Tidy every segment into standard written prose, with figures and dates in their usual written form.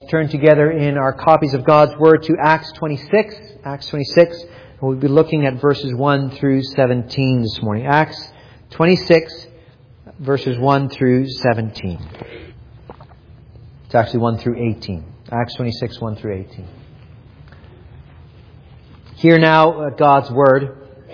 turn together in our copies of God's Word to Acts 26. Acts 26. We'll be looking at verses 1 through 17 this morning. Acts 26, verses 1 through 17. It's actually 1 through 18. Acts 26, 1 through 18. Hear now God's Word.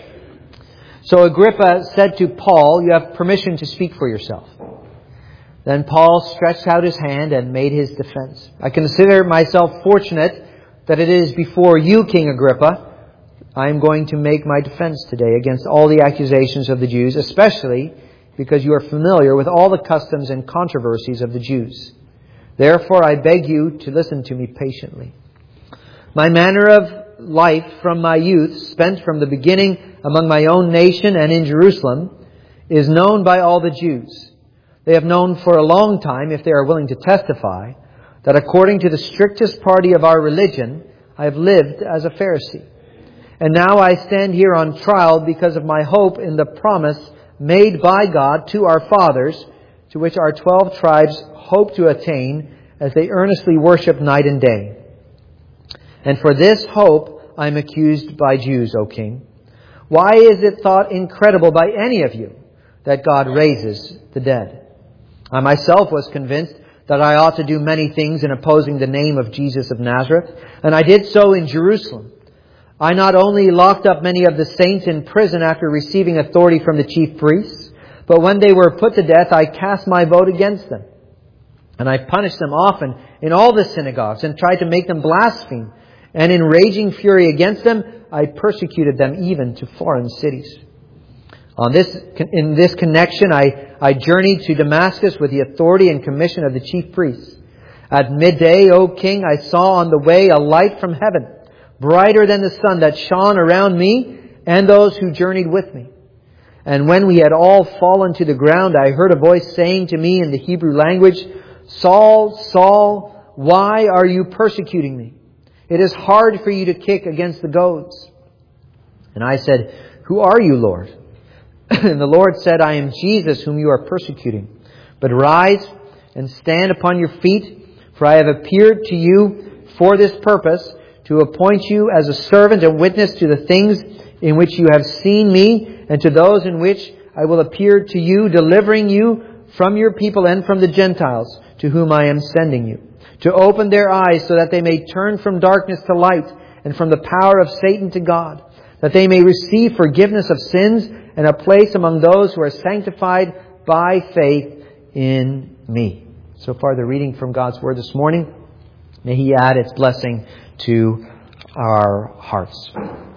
So Agrippa said to Paul, "You have permission to speak for yourself." Then Paul stretched out his hand and made his defense. "I consider myself fortunate that it is before you, King Agrippa, I am going to make my defense today against all the accusations of the Jews, especially because you are familiar with all the customs and controversies of the Jews. Therefore, I beg you to listen to me patiently. My manner of life from my youth, spent from the beginning among my own nation and in Jerusalem, is known by all the Jews. They have known for a long time, if they are willing to testify, that according to the strictest party of our religion, I have lived as a Pharisee. And now I stand here on trial because of my hope in the promise made by God to our fathers, to which our 12 tribes hope to attain as they earnestly worship night and day. And for this hope I am accused by Jews, O King. Why is it thought incredible by any of you that God raises the dead? I myself was convinced that I ought to do many things in opposing the name of Jesus of Nazareth, and I did so in Jerusalem. I not only locked up many of the saints in prison after receiving authority from the chief priests, but when they were put to death, I cast my vote against them. And I punished them often in all the synagogues and tried to make them blaspheme. And in raging fury against them, I persecuted them even to foreign cities. In this connection, I journeyed to Damascus with the authority and commission of the chief priests. At midday, O King, I saw on the way a light from heaven, brighter than the sun, that shone around me and those who journeyed with me. And when we had all fallen to the ground, I heard a voice saying to me in the Hebrew language, "Saul, Saul, why are you persecuting me? It is hard for you to kick against the goads." And I said, "Who are you, Lord?" And the Lord said, "I am Jesus whom you are persecuting. But rise and stand upon your feet, for I have appeared to you for this purpose, to appoint you as a servant and witness to the things in which you have seen me, and to those in which I will appear to you, delivering you from your people and from the Gentiles, to whom I am sending you, to open their eyes so that they may turn from darkness to light, and from the power of Satan to God, that they may receive forgiveness of sins and a place among those who are sanctified by faith in me." So far, the reading from God's Word this morning. May He add its blessing to our hearts.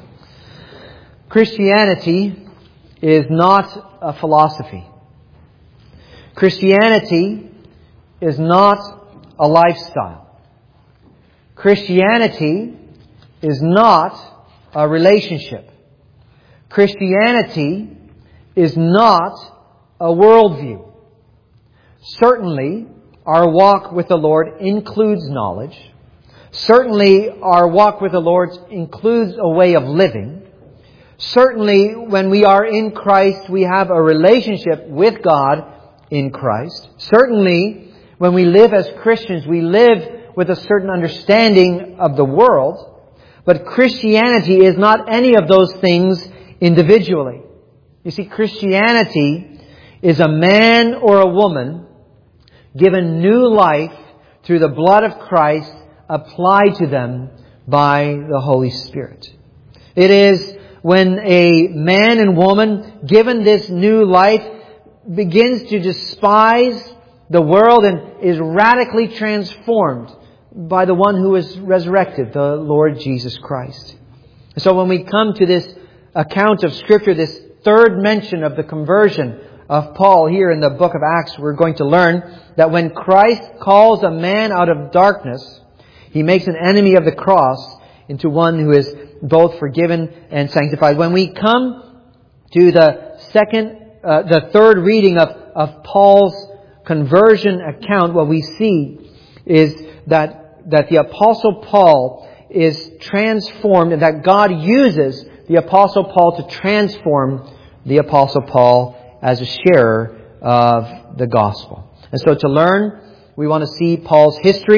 Christianity is not a philosophy. Christianity is not a lifestyle. Christianity is not a relationship. Christianity is not a worldview. Certainly, our walk with the Lord includes knowledge. Certainly, our walk with the Lord includes a way of living. Certainly, when we are in Christ, we have a relationship with God in Christ. Certainly, when we live as Christians, we live with a certain understanding of the world. But Christianity is not any of those things individually. You see, Christianity is a man or a woman given new life through the blood of Christ applied to them by the Holy Spirit. It is when a man and woman given this new life begins to despise the world and is radically transformed by the one who is resurrected, the Lord Jesus Christ. So when we come to this account of Scripture, this third mention of the conversion of Paul here in the book of Acts, we're going to learn that when Christ calls a man out of darkness, He makes an enemy of the cross into one who is both forgiven and sanctified. When we come to the third reading of Paul's conversion account, what we see is that the Apostle Paul is transformed, and that God uses the Apostle Paul to transform the Apostle Paul as a sharer of the gospel. And so to learn, we want to see Paul's history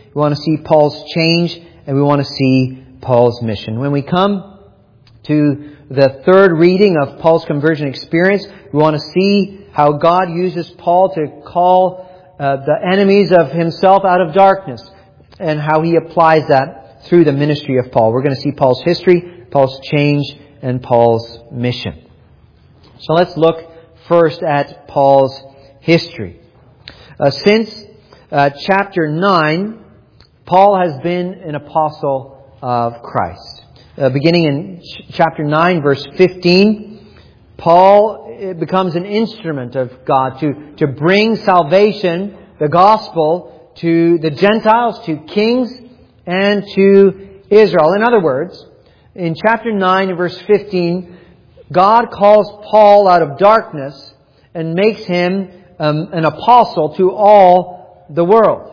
we want to see Paul's change, and we want to see Paul's mission. When we come to the third reading of Paul's conversion experience, we want to see how God uses Paul to call the enemies of himself out of darkness, and how he applies that through the ministry of Paul. We're going to see Paul's history, Paul's change, and Paul's mission. So let's look first at Paul's history. Since chapter 9, Paul has been an apostle of Christ. Beginning in chapter 9, verse 15, Paul becomes an instrument of God to bring salvation, the gospel, to the Gentiles, to kings, and to Israel. In other words, in chapter 9 and verse 15, God calls Paul out of darkness and makes him an apostle to all the world.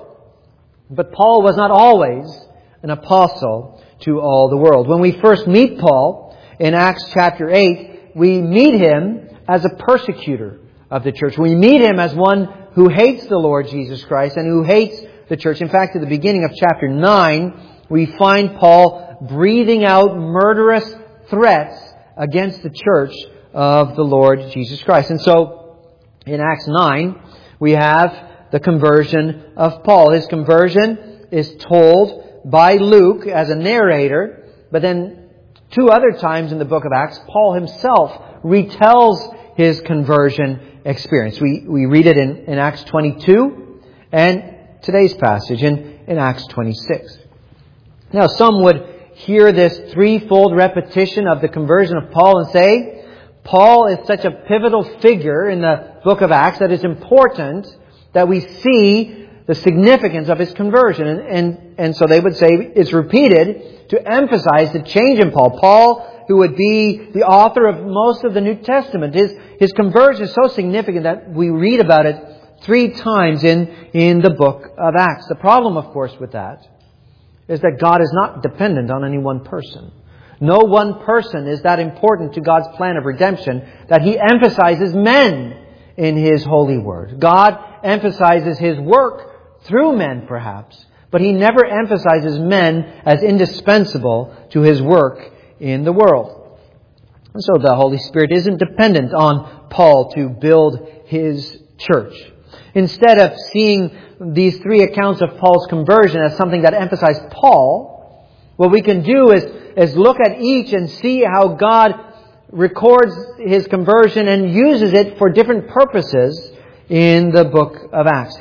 But Paul was not always an apostle to all the world. When we first meet Paul in Acts chapter 8, we meet him as a persecutor of the church. We meet him as one who hates the Lord Jesus Christ and who hates the church. In fact, at the beginning of chapter 9, we find Paul breathing out murderous threats against the church of the Lord Jesus Christ. And so, in Acts 9, we have the conversion of Paul. His conversion is told by Luke as a narrator, but then 2 other times in the book of Acts, Paul himself retells his conversion experience. We read it in Acts 22 and today's passage in Acts 26. Now, some would hear this threefold repetition of the conversion of Paul and say, Paul is such a pivotal figure in the book of Acts that it's important that we see the significance of his conversion. And so they would say it's repeated to emphasize the change in Paul. Paul, who would be the author of most of the New Testament, his conversion is so significant that we read about it 3 times in the book of Acts. The problem, of course, with that is that God is not dependent on any one person. No one person is that important to God's plan of redemption that He emphasizes men in His holy word. God emphasizes His work through men, perhaps, but He never emphasizes men as indispensable to His work in the world. And so the Holy Spirit isn't dependent on Paul to build His church. Instead of seeing these 3 accounts of Paul's conversion as something that emphasize Paul, what we can do is look at each and see how God records his conversion and uses it for different purposes in the book of Acts.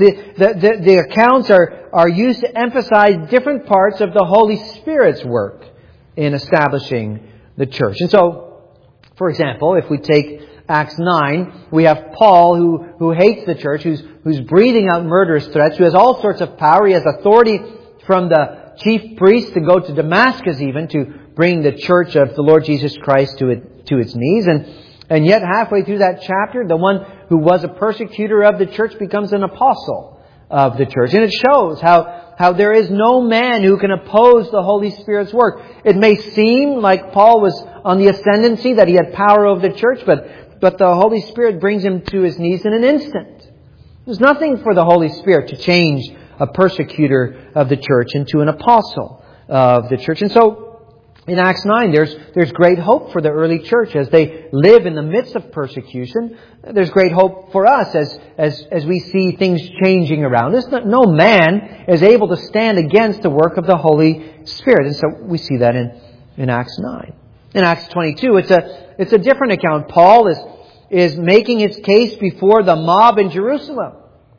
The accounts are used to emphasize different parts of the Holy Spirit's work in establishing the church. And so, for example, if we take Acts 9, we have Paul who hates the church, who's breathing out murderous threats, who has all sorts of power. He has authority from the chief priest to go to Damascus even to bring the church of the Lord Jesus Christ to its knees. And yet halfway through that chapter, the one who was a persecutor of the church becomes an apostle of the church. And it shows how there is no man who can oppose the Holy Spirit's work. It may seem like Paul was on the ascendancy, that he had power over the church, but the Holy Spirit brings him to his knees in an instant. There's nothing for the Holy Spirit to change a persecutor of the church into an apostle of the church. And so, in Acts 9, there's great hope for the early church as they live in the midst of persecution. There's great hope for us as we see things changing around us. No man is able to stand against the work of the Holy Spirit. And so we see that in Acts 9. In Acts 22, it's a different account. Paul is making his case before the mob in Jerusalem.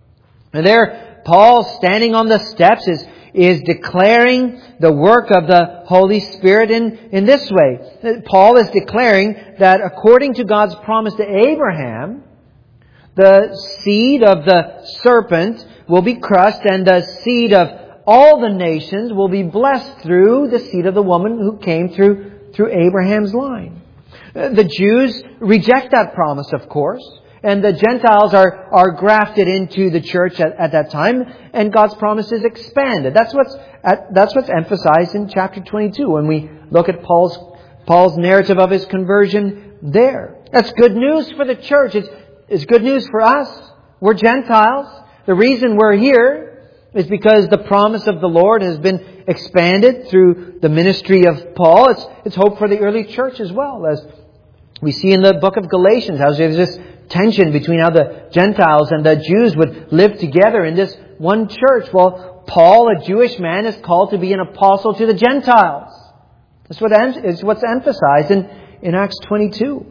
And there, Paul, standing on the steps, is declaring the work of the Holy Spirit in this way. Paul is declaring that according to God's promise to Abraham, the seed of the serpent will be crushed and the seed of all the nations will be blessed through the seed of the woman who came through Abraham's line. The Jews reject that promise, of course. And the Gentiles are grafted into the church at that time, and God's promise is expanded. That's what's emphasized in chapter 22 when we look at Paul's narrative of his conversion there. That's good news for the church. It's good news for us. We're Gentiles. The reason we're here It's because the promise of the Lord has been expanded through the ministry of Paul. It's hope for the early church as well, as we see in the book of Galatians, how there's this tension between how the Gentiles and the Jews would live together in this one church. Well, Paul, a Jewish man, is called to be an apostle to the Gentiles. That's what's emphasized in Acts 22.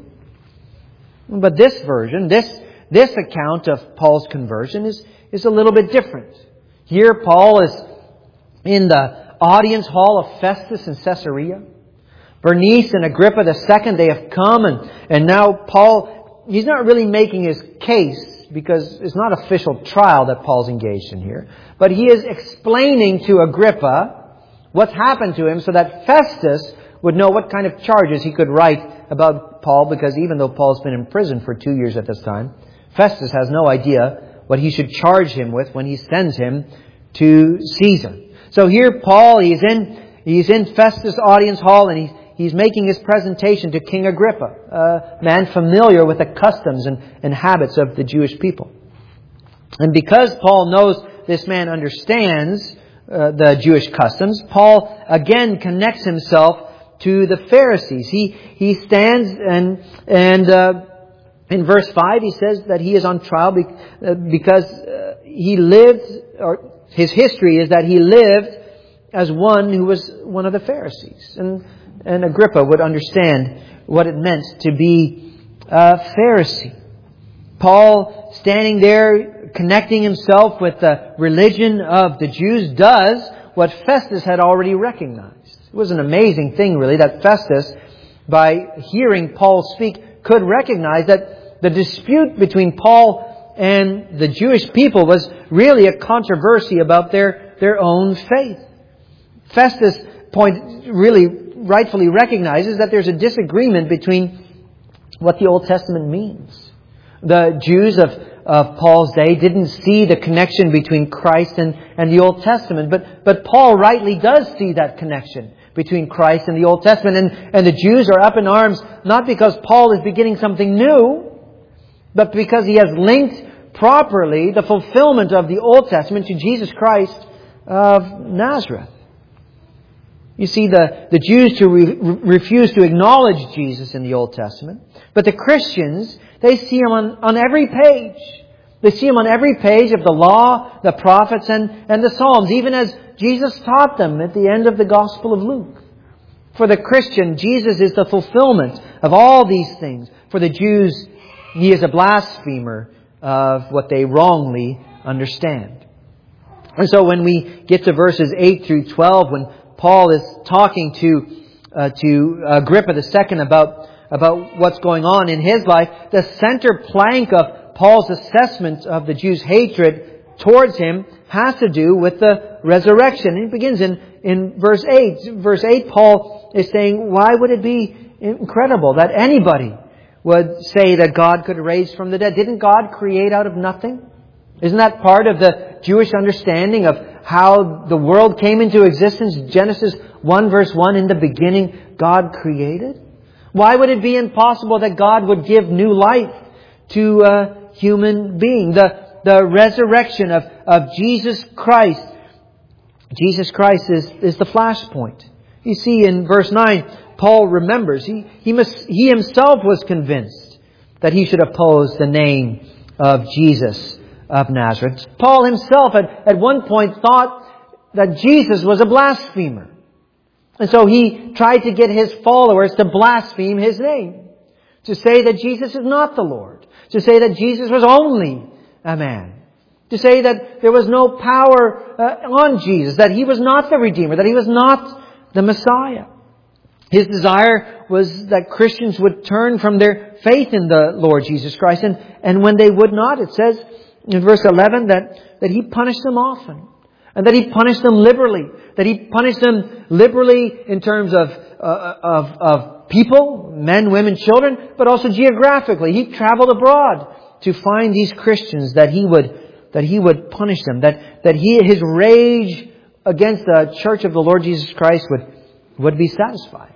But this version, this account of Paul's conversion is a little bit different. Here Paul is in the audience hall of Festus in Caesarea. Bernice and Agrippa II, they have come, and now Paul, he's not really making his case because it's not official trial that Paul's engaged in here. But he is explaining to Agrippa what's happened to him so that Festus would know what kind of charges he could write about Paul, because even though Paul's been in prison for 2 years at this time, Festus has no idea what he should charge him with when he sends him to Caesar. So here Paul, he's in Festus' audience hall, and he's making his presentation to King Agrippa, a man familiar with the customs and habits of the Jewish people. And because Paul knows this man understands the Jewish customs, Paul again connects himself to the Pharisees. He stands and in verse 5 he says that he is on trial because he lived, or his history is that he lived as one who was one of the Pharisees. And Agrippa would understand what it meant to be a Pharisee. Paul, standing there, connecting himself with the religion of the Jews, does what Festus had already recognized. It was an amazing thing, really, that Festus, by hearing Paul speak, could recognize that the dispute between Paul and the Jewish people was really a controversy about their own faith. Festus really rightfully recognizes that there's a disagreement between what the Old Testament means. The Jews of Paul's day didn't see the connection between Christ and the Old Testament, but Paul rightly does see that connection between Christ and the Old Testament, and the Jews are up in arms not because Paul is beginning something new, but because he has linked properly the fulfillment of the Old Testament to Jesus Christ of Nazareth. You see, the Jews refuse to acknowledge Jesus in the Old Testament, but the Christians, they see Him on every page. They see Him on every page of the law, the prophets, and the Psalms, even as Jesus taught them at the end of the Gospel of Luke. For the Christian, Jesus is the fulfillment of all these things. For the Jews, He is a blasphemer of what they wrongly understand. And so when we get to verses 8 through 12, when Paul is talking to Agrippa II about what's going on in his life, the center plank of Paul's assessment of the Jews' hatred towards him has to do with the resurrection. And it begins in verse 8. Verse 8, Paul is saying, why would it be incredible that anybody would say that God could raise from the dead? Didn't God create out of nothing? Isn't that part of the Jewish understanding of how the world came into existence? Genesis 1 verse 1, in the beginning God created. Why would it be impossible that God would give new life to a human being? The resurrection of Jesus Christ. Jesus Christ is the flashpoint. You see in verse 9, Paul remembers. He himself was convinced that he should oppose the name of Jesus of Nazareth. Paul himself at one point thought that Jesus was a blasphemer. And so he tried to get his followers to blaspheme His name. To say that Jesus is not the Lord. To say that Jesus was only a man. To say that there was no power on Jesus. That He was not the Redeemer. That He was not the Messiah. His desire was that Christians would turn from their faith in the Lord Jesus Christ. And when they would not, it says in verse 11 that He punished them often. And that He punished them liberally. That He punished them liberally in terms of people, men, women, children, but also geographically. He traveled abroad to find these Christians that He would punish them. That His rage against the church of the Lord Jesus Christ would be satisfied.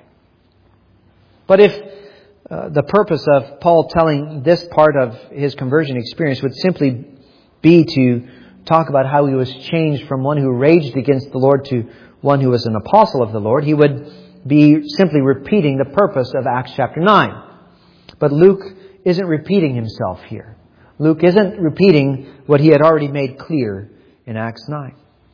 But if the purpose of Paul telling this part of his conversion experience would simply be talk about how he was changed from one who raged against the Lord to one who was an apostle of the Lord, he would be simply repeating the purpose of Acts chapter 9. But Luke isn't repeating himself here. Luke isn't repeating what he had already made clear in Acts 9.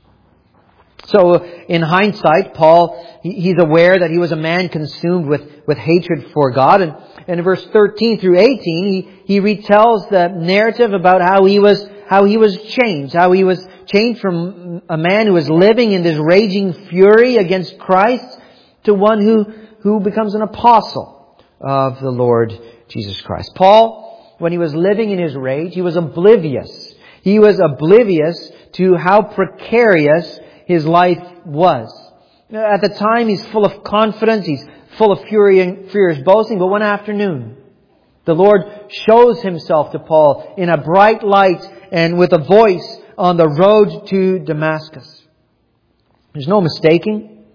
So in hindsight, Paul, he's aware that he was a man consumed with hatred for God. And in verse 13 through 18, he retells the narrative about how he was changed. How he was changed from a man who was living in this raging fury against Christ to one who becomes an apostle of the Lord Jesus Christ. Paul, when he was living in his rage, he was oblivious. He was oblivious to how precarious his life was. At the time, he's full of confidence. He's full of furious boasting. But one afternoon, the Lord shows himself to Paul in a bright light and with a voice on the road to Damascus. There's no mistaking.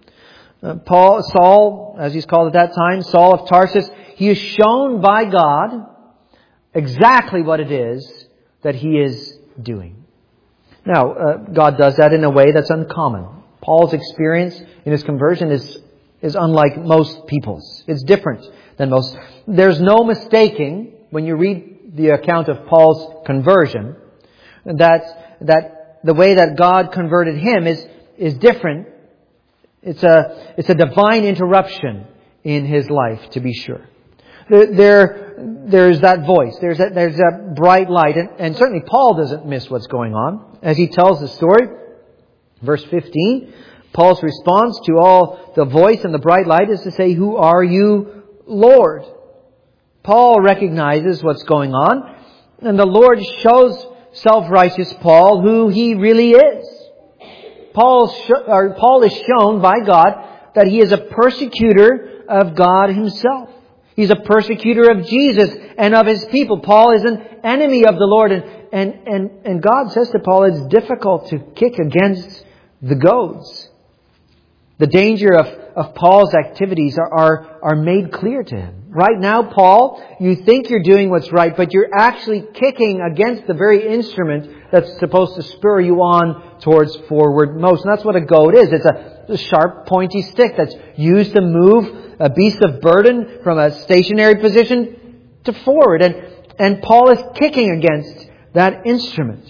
Saul, as he's called at that time, Saul of Tarsus, he is shown by God exactly what it is that he is doing. Now, God does that in a way that's uncommon. Paul's experience in his conversion is unlike most people's. It's different than most. There's no mistaking, when you read the account of Paul's conversion, that the way that God converted him is different. It's a divine interruption in his life, to be sure. There's that voice. There's that bright light. And certainly Paul doesn't miss what's going on. As he tells the story, verse 15, Paul's response to all the voice and the bright light is to say, "Who are you, Lord?" Paul recognizes what's going on. And the Lord shows self-righteous Paul who he really is. Paul is shown by God that he is a persecutor of God himself. He's a persecutor of Jesus and of His people. Paul is an enemy of the Lord. And God says to Paul, it's difficult to kick against the goads. The danger of Paul's activities are made clear to him. Right now, Paul, you think you're doing what's right, but you're actually kicking against the very instrument that's supposed to spur you on towards forward motion. That's what a goad is. It's a sharp, pointy stick that's used to move a beast of burden from a stationary position to forward. And Paul is kicking against that instrument.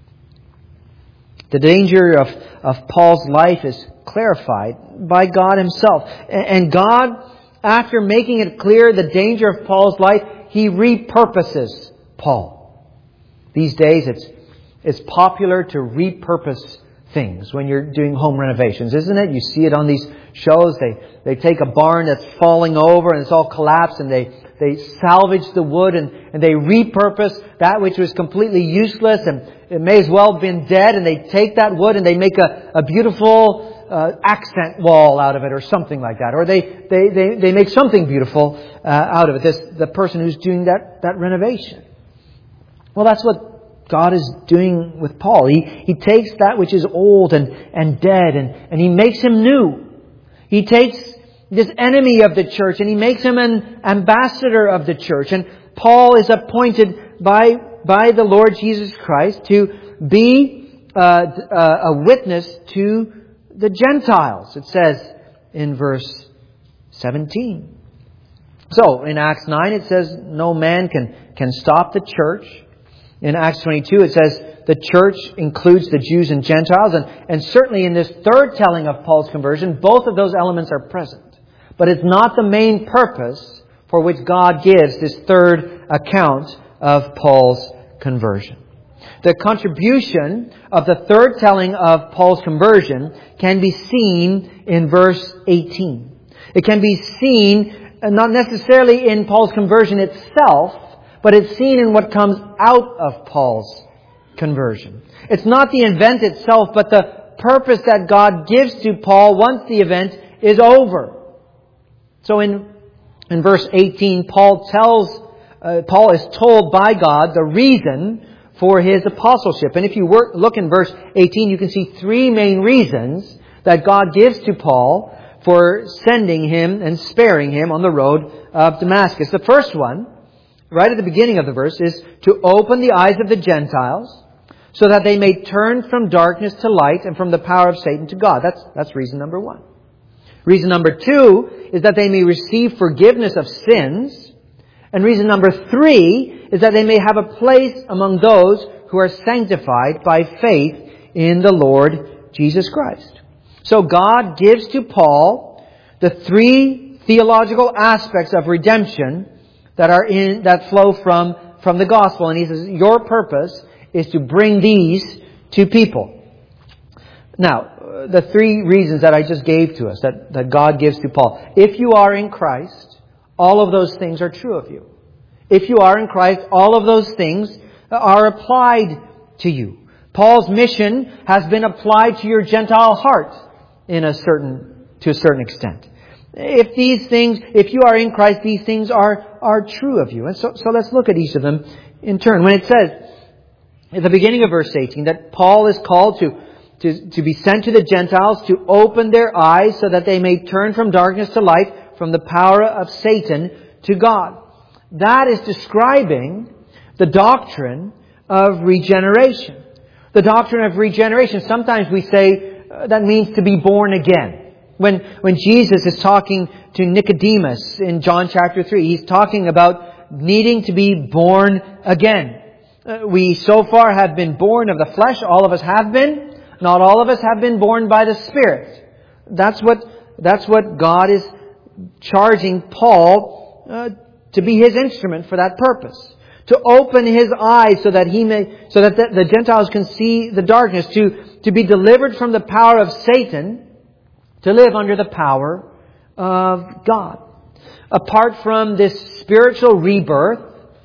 The danger of Paul's life is clarified by God Himself. And God, after making it clear the danger of Paul's life, He repurposes Paul. These days it's popular to repurpose things when you're doing home renovations, isn't it? You see it on these shows. They take a barn that's falling over and it's all collapsed, and they salvage the wood and they repurpose that which was completely useless and it may as well have been dead, and they take that wood and they make a beautiful accent wall out of it or something like that. Or they make something beautiful out of it. The person who's doing that renovation. Well, that's what God is doing with Paul. He takes that which is old and dead and He makes him new. He takes this enemy of the church and He makes him an ambassador of the church. And Paul is appointed by the Lord Jesus Christ to be a witness to the Gentiles. It says in verse 17. So in Acts 9 it says no man can stop the church. In Acts 22 it says the church includes the Jews and Gentiles. And certainly in this third telling of Paul's conversion, both of those elements are present. But it's not the main purpose for which God gives this third account of Paul's conversion. The contribution of the third telling of Paul's conversion can be seen in verse 18. It can be seen not necessarily in Paul's conversion itself, but it's seen in what comes out of Paul's conversion. It's not the event itself, but the purpose that God gives to Paul once the event is over. So in verse 18, Paul is told by God the reason for his apostleship. And if you look in verse 18, you can see three main reasons that God gives to Paul for sending him and sparing him on the road of Damascus. The first one, right at the beginning of the verse, is to open the eyes of the Gentiles so that they may turn from darkness to light and from the power of Satan to God. That's reason number 1. Reason number 2 is that they may receive forgiveness of sins. And reason number 3 is that they may have a place among those who are sanctified by faith in the Lord Jesus Christ. So God gives to Paul the 3 theological aspects of redemption that flow from the gospel. And he says, your purpose is to bring these to people. Now, the 3 reasons that I just gave to us, that God gives to Paul. If you are in Christ, all of those things are true of you. If you are in Christ, all of those things are applied to you. Paul's mission has been applied to your Gentile heart to a certain extent. If you are in Christ, these things are true of you. And so let's look at each of them in turn. When it says at the beginning of verse 18 that Paul is called to be sent to the Gentiles to open their eyes so that they may turn from darkness to light, from the power of Satan to God. That is describing the doctrine of regeneration. The doctrine of regeneration. Sometimes we say that means to be born again. When Jesus is talking to Nicodemus in John chapter 3, He's talking about needing to be born again. We so far have been born of the flesh. All of us have been. Not all of us have been born by the Spirit. That's what God is charging Paul to be His instrument for that purpose. To open his eyes so that the Gentiles can see the darkness, to be delivered from the power of Satan, to live under the power of God. Apart from this spiritual rebirth,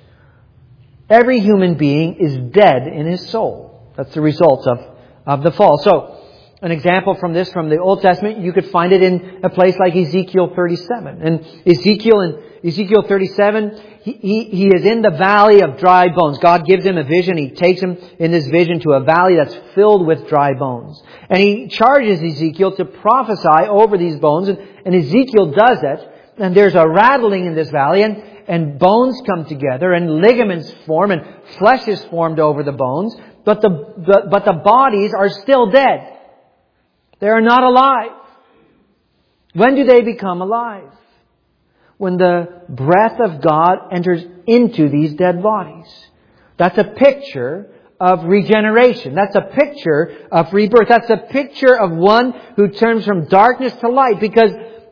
every human being is dead in his soul. That's the result of the fall. So, an example from the Old Testament, you could find it in a place like Ezekiel 37. And Ezekiel 37, he is in the valley of dry bones. God gives him a vision. He takes him in this vision to a valley that's filled with dry bones. And He charges Ezekiel to prophesy over these bones. And Ezekiel does it. And there's a rattling in this valley. And bones come together. And ligaments form. And flesh is formed over the bones. But the bodies are still dead. They are not alive. When do they become alive? When the breath of God enters into these dead bodies. That's a picture of regeneration. That's a picture of rebirth. That's a picture of one who turns from darkness to light. Because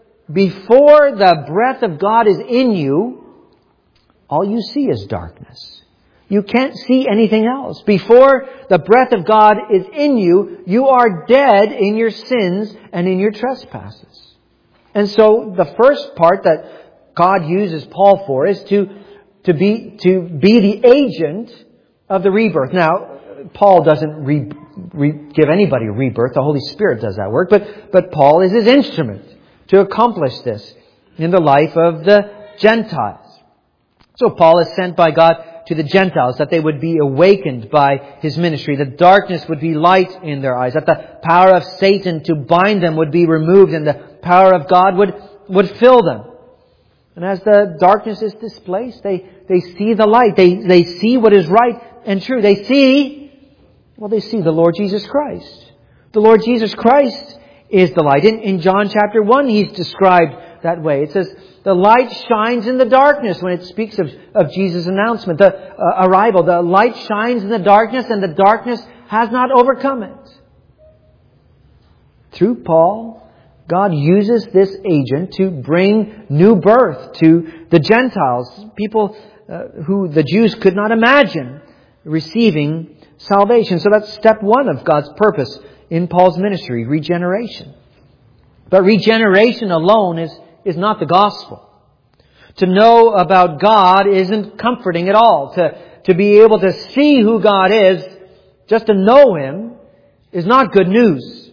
before the breath of God is in you, all you see is darkness. You can't see anything else. Before the breath of God is in you, you are dead in your sins and in your trespasses. And so the first part that God uses Paul for is to be the agent of the rebirth. Now, Paul doesn't give anybody rebirth. The Holy Spirit does that work. But Paul is his instrument to accomplish this in the life of the Gentiles. So Paul is sent by God to the Gentiles, that they would be awakened by his ministry, that darkness would be light in their eyes, that the power of Satan to bind them would be removed, and the power of God would fill them. And as the darkness is displaced, they see the light. They see what is right and true. They see the Lord Jesus Christ. The Lord Jesus Christ is the light. In John chapter 1, He's described that way. It says, the light shines in the darkness when it speaks of Jesus' announcement, the arrival. The light shines in the darkness and the darkness has not overcome it. Through Paul, God uses this agent to bring new birth to the Gentiles, people who the Jews could not imagine receiving salvation. So that's step 1 of God's purpose in Paul's ministry, regeneration. But regeneration alone is not the gospel. To know about God isn't comforting at all. To be able to see who God is, just to know Him, is not good news.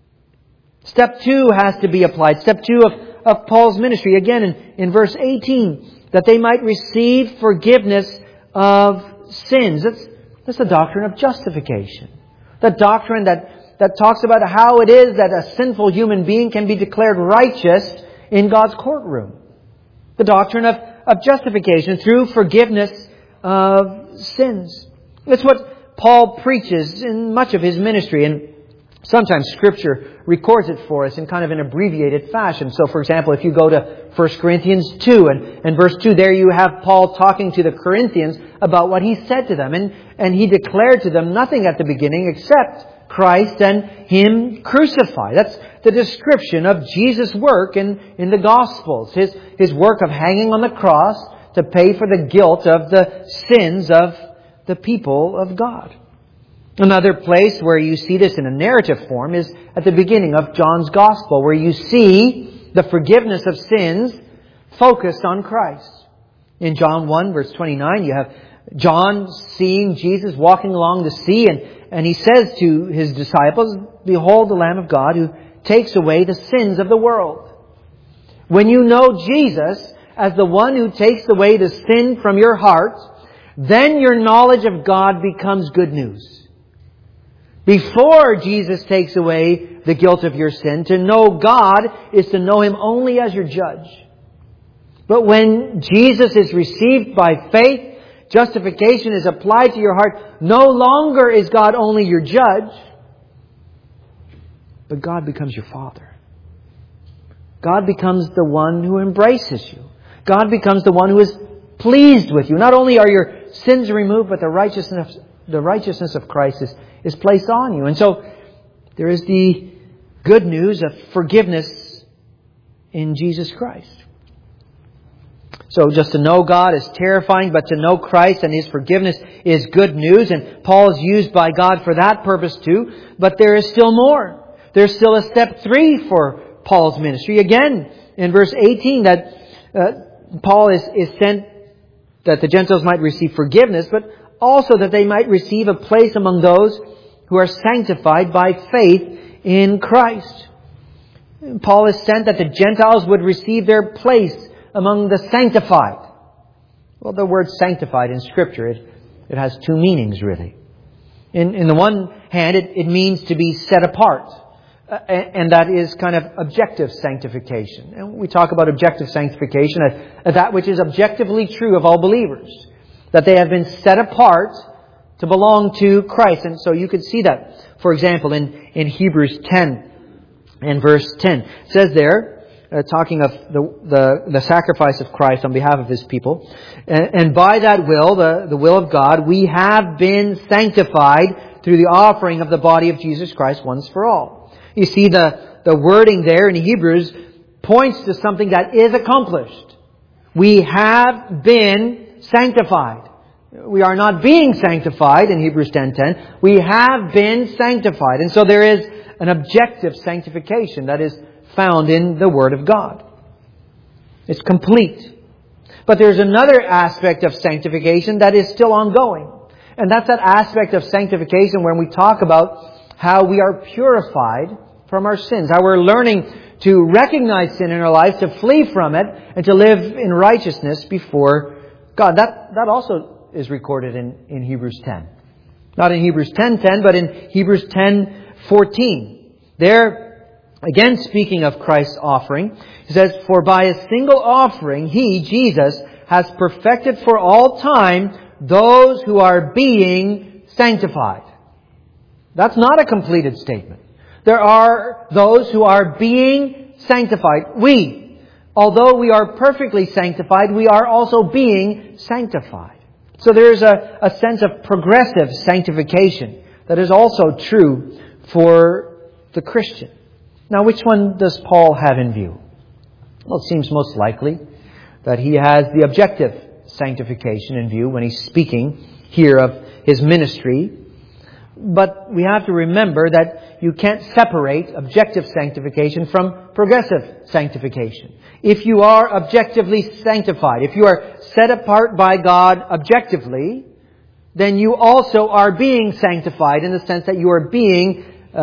Step 2 has to be applied. Step 2 of Paul's ministry. Again, in verse 18, that they might receive forgiveness of sins. That's the doctrine of justification. The doctrine that talks about how it is that a sinful human being can be declared righteous in God's courtroom. The doctrine of justification through forgiveness of sins. It's what Paul preaches in much of his ministry, and sometimes Scripture records it for us in kind of an abbreviated fashion. So, for example, if you go to 1 Corinthians 2 and verse 2, there you have Paul talking to the Corinthians about what he said to them. And he declared to them nothing at the beginning except Christ and Him crucified. That's the description of Jesus' work in the Gospels. His work of hanging on the cross to pay for the guilt of the sins of the people of God. Another place where you see this in a narrative form is at the beginning of John's Gospel, where you see the forgiveness of sins focused on Christ. In John 1, verse 29, you have John seeing Jesus walking along the sea, and he says to his disciples, "Behold the Lamb of God who takes away the sins of the world." When you know Jesus as the one who takes away the sin from your heart, then your knowledge of God becomes good news. Before Jesus takes away the guilt of your sin, to know God is to know Him only as your judge. But when Jesus is received by faith, justification is applied to your heart, no longer is God only your judge, but God becomes your Father. God becomes the one who embraces you. God becomes the one who is pleased with you. Not only are your sins removed, but the righteousness of Christ is placed on you. And so there is the good news of forgiveness in Jesus Christ. So just to know God is terrifying, but to know Christ and His forgiveness is good news. And Paul is used by God for that purpose too. But there is still more. There's still a step 3 for Paul's ministry. Again, in verse 18, that Paul is sent that the Gentiles might receive forgiveness, but also that they might receive a place among those who are sanctified by faith in Christ. Paul is sent that the Gentiles would receive their place among the sanctified. Well, the word sanctified in Scripture, it has two meanings really. In the one hand, it means to be set apart. And that is kind of objective sanctification. And we talk about objective sanctification as that which is objectively true of all believers. That they have been set apart to belong to Christ. And so you could see that, for example, in Hebrews 10 and verse 10. It says there, talking of the sacrifice of Christ on behalf of His people. And by that will, the will of God, we have been sanctified through the offering of the body of Jesus Christ once for all. You see, the wording there in Hebrews points to something that is accomplished. We have been sanctified. We are not being sanctified in Hebrews 10:10. We have been sanctified. And so there is an objective sanctification that is found in the Word of God. It's complete. But there's another aspect of sanctification that is still ongoing. And that's that aspect of sanctification when we talk about how we are purified from our sins. How we're learning to recognize sin in our lives, to flee from it, and to live in righteousness before God. That also is recorded in Hebrews 10. Not in Hebrews 10:10, but in Hebrews 10:14. There, again speaking of Christ's offering, he says, "For by a single offering, He, Jesus, has perfected for all time those who are being sanctified." That's not a completed statement. There are those who are being sanctified. Although we are perfectly sanctified, we are also being sanctified. So there is a sense of progressive sanctification that is also true for the Christian. Now, which one does Paul have in view? Well, it seems most likely that he has the objective sanctification in view when he's speaking here of his ministry. But we have to remember that you can't separate objective sanctification from progressive sanctification. If you are objectively sanctified, if you are set apart by God objectively, then you also are being sanctified in the sense that you are being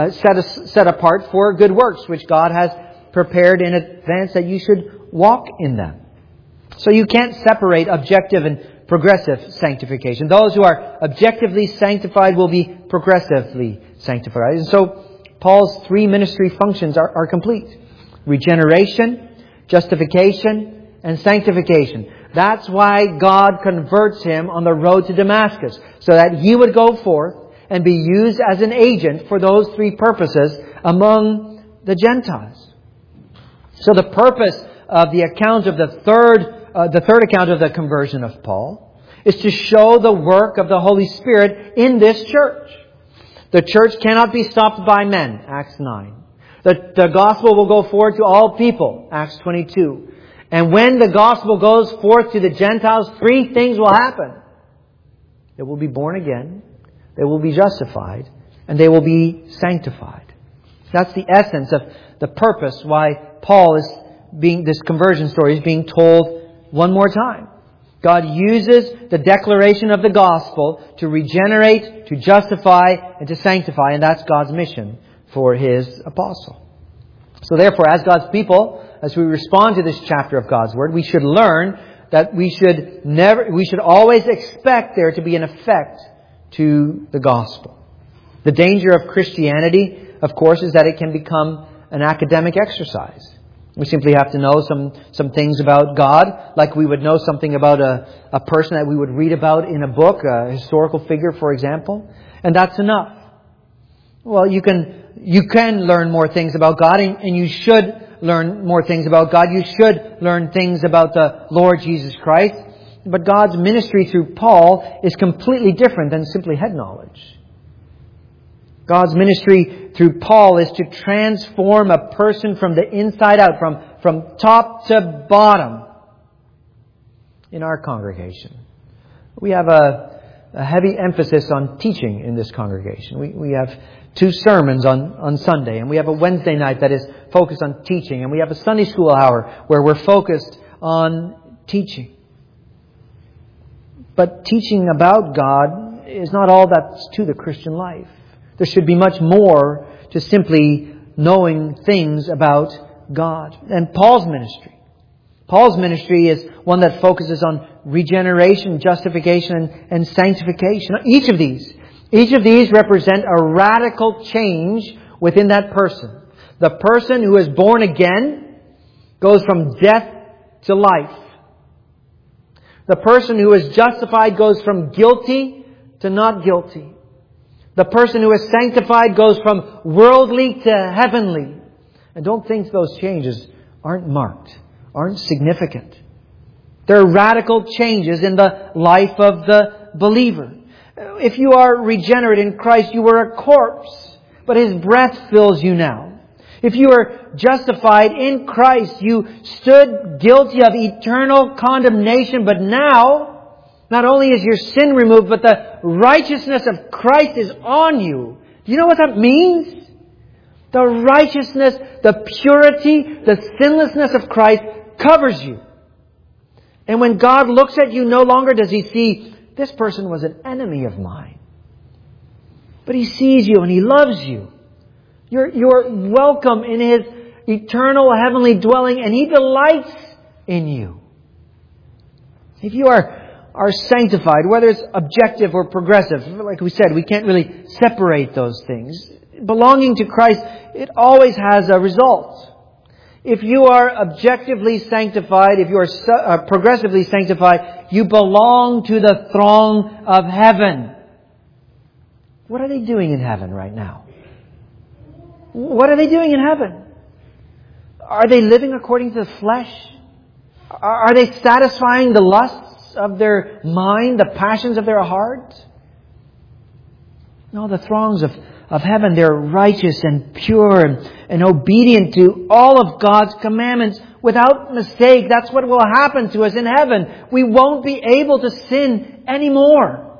set apart for good works, which God has prepared in advance that you should walk in them. So you can't separate objective and progressive sanctification. Those who are objectively sanctified will be progressively sanctified. And so Paul's 3 ministry functions are complete. Regeneration, justification, and sanctification. That's why God converts him on the road to Damascus, so that he would go forth and be used as an agent for those three purposes among the Gentiles. So the purpose of the account of the third account of the conversion of Paul is to show the work of the Holy Spirit in this church. The church cannot be stopped by men, Acts 9. The gospel will go forward to all people, Acts 22. And when the gospel goes forth to the Gentiles, three things will happen. They will be born again, they will be justified, and they will be sanctified. That's the essence of the purpose why Paul is this conversion story is being told one more time. God uses the declaration of the gospel to regenerate, to justify, and to sanctify, and that's God's mission for His apostle. So therefore, as God's people, as we respond to this chapter of God's Word, we should learn that we should always expect there to be an effect to the gospel. The danger of Christianity, of course, is that it can become an academic exercise. We simply have to know some things about God, like we would know something about a person that we would read about in a book, a historical figure, for example, and that's enough. Well, you can learn more things about God, and you should learn more things about God. You should learn things about the Lord Jesus Christ. But God's ministry through Paul is completely different than simply head knowledge. God's ministry through Paul is to transform a person from the inside out, from top to bottom. In our congregation, we have a heavy emphasis on teaching in this congregation. We have 2 sermons on Sunday, and we have a Wednesday night that is focused on teaching, and we have a Sunday school hour where we're focused on teaching. But teaching about God is not all that's to the Christian life. There should be much more to simply knowing things about God. And Paul's ministry is one that focuses on regeneration, justification, and sanctification. Each of these represent a radical change within that person. The person who is born again goes from death to life. The person who is justified goes from guilty to not guilty. The person who is sanctified goes from worldly to heavenly. And don't think those changes aren't marked, aren't significant. They're radical changes in the life of the believer. If you are regenerate in Christ, you were a corpse, but His breath fills you now. If you are justified in Christ, you stood guilty of eternal condemnation, but now, not only is your sin removed, but the righteousness of Christ is on you. Do you know what that means? The righteousness, the purity, the sinlessness of Christ covers you. And when God looks at you, no longer does He see, this person was an enemy of mine. But He sees you and He loves you. You're welcome in His eternal heavenly dwelling, and He delights in you. If you are sanctified, whether it's objective or progressive, like we said, we can't really separate those things. Belonging to Christ, it always has a result. If you are objectively sanctified, if you are progressively sanctified, you belong to the throng of heaven. What are they doing in heaven right now? What are they doing in heaven? Are they living according to the flesh? Are they satisfying the lusts of their mind, the passions of their heart? No, the throngs of heaven, they're righteous and pure and obedient to all of God's commandments without mistake. That's what will happen to us in heaven. We won't be able to sin anymore.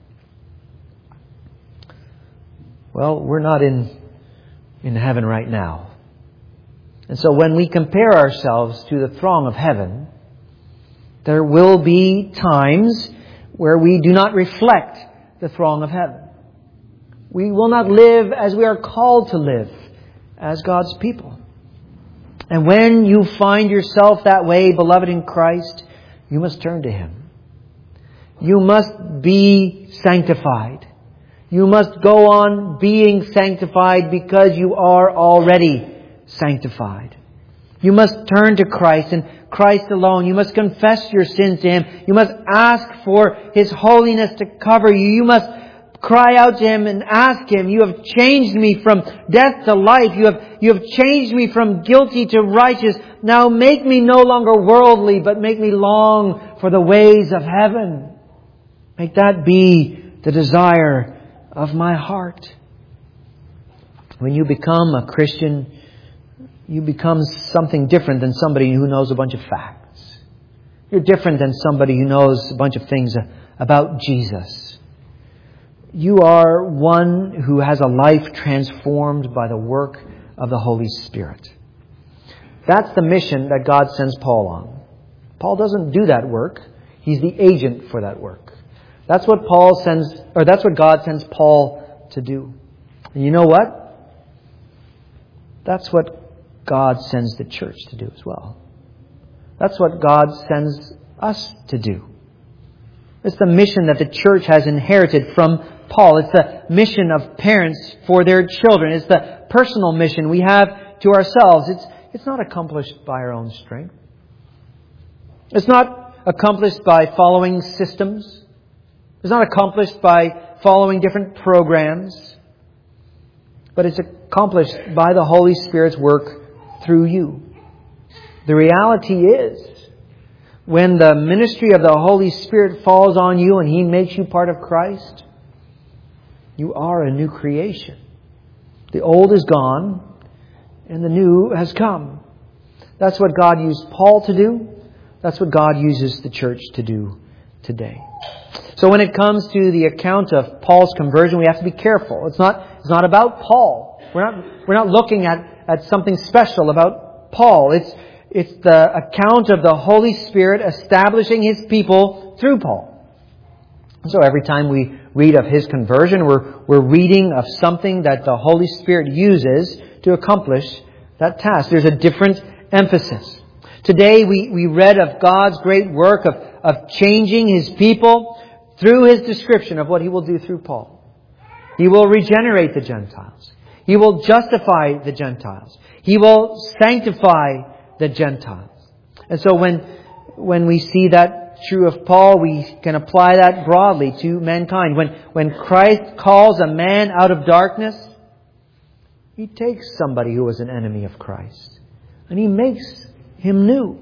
Well, we're not in heaven right now. And so when we compare ourselves to the throng of heaven, there will be times where we do not reflect the throng of heaven. We will not live as we are called to live as God's people. And when you find yourself that way, beloved in Christ, you must turn to Him. You must be sanctified. You must go on being sanctified because you are already sanctified. You must turn to Christ and Christ alone. You must confess your sins to Him. You must ask for His holiness to cover you. You must cry out to Him and ask Him, you have changed me from death to life. You have changed me from guilty to righteous. Now make me no longer worldly, but make me long for the ways of heaven. Make that be the desire of my heart. When you become a Christian, you become something different than somebody who knows a bunch of facts. You're different than somebody who knows a bunch of things about Jesus. You are one who has a life transformed by the work of the Holy Spirit. That's the mission that God sends Paul on. Paul doesn't do that work. He's the agent for that work. That's what God sends Paul to do. And you know what? That's what God sends the church to do as well. That's what God sends us to do. It's the mission that the church has inherited from Paul. It's the mission of parents for their children. It's the personal mission we have to ourselves. It's not accomplished by our own strength. It's not accomplished by following systems. It's not accomplished by following different programs. But it's accomplished by the Holy Spirit's work through you. The reality is, when the ministry of the Holy Spirit falls on you and He makes you part of Christ, you are a new creation. The old is gone and the new has come. That's what God used Paul to do. That's what God uses the church to do today. So when it comes to the account of Paul's conversion, we have to be careful. It's not about Paul. We're not looking at something special about Paul. It's the account of the Holy Spirit establishing His people through Paul. So every time we read of his conversion, we're reading of something that the Holy Spirit uses to accomplish that task. There's a different emphasis. Today we read of God's great work of changing His people through His description of what He will do through Paul. He will regenerate the Gentiles. He will justify the Gentiles. He will sanctify the Gentiles. And so when we see that true of Paul, we can apply that broadly to mankind. When Christ calls a man out of darkness, He takes somebody who was an enemy of Christ and He makes him new.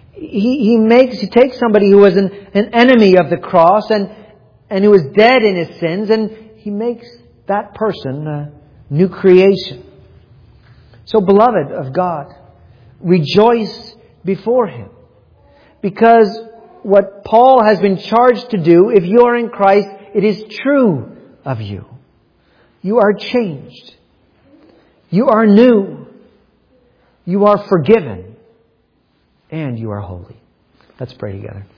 He takes somebody who was an enemy of the cross and who was dead in his sins, and He makes that person a new creation. So, beloved of God, rejoice before Him, because what Paul has been charged to do, if you are in Christ, it is true of you. You are changed. You are new. You are forgiven. And you are holy. Let's pray together.